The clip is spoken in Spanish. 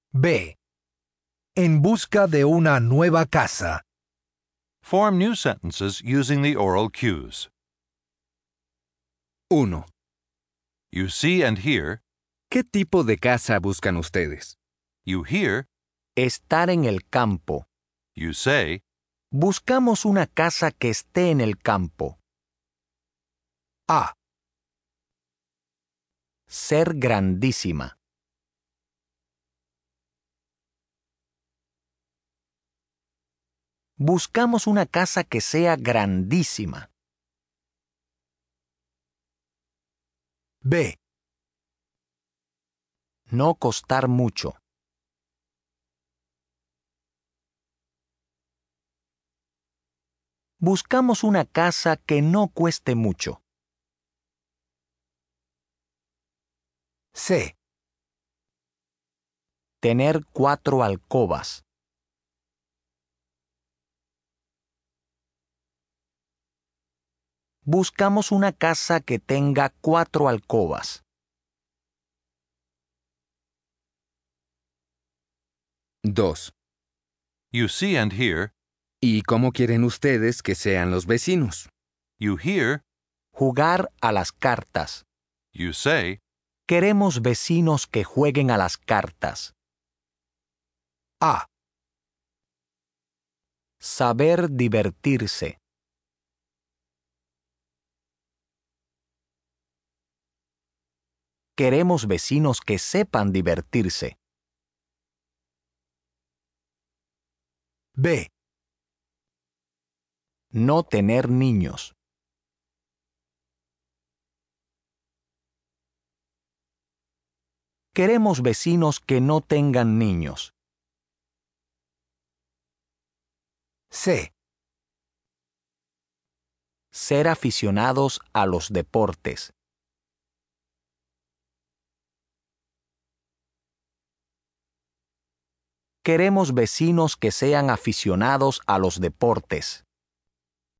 B. En busca de una nueva casa. Form new sentences using the oral cues. 1. You see and hear. ¿Qué tipo de casa buscan ustedes? You hear. Estar en el campo. You say. Buscamos una casa que esté en el campo. A. Ser grandísima. Buscamos una casa que sea grandísima. B. No costar mucho. Buscamos una casa que no cueste mucho. C. Tener 4 alcobas. Buscamos una casa que tenga 4 alcobas. 2. You see and hear. ¿Y cómo quieren ustedes que sean los vecinos? You hear. Jugar a las cartas. You say. Queremos vecinos que jueguen a las cartas. A. Saber divertirse. Queremos vecinos que sepan divertirse. B. No tener niños. Queremos vecinos que no tengan niños. C. Ser aficionados a los deportes. Queremos vecinos que sean aficionados a los deportes.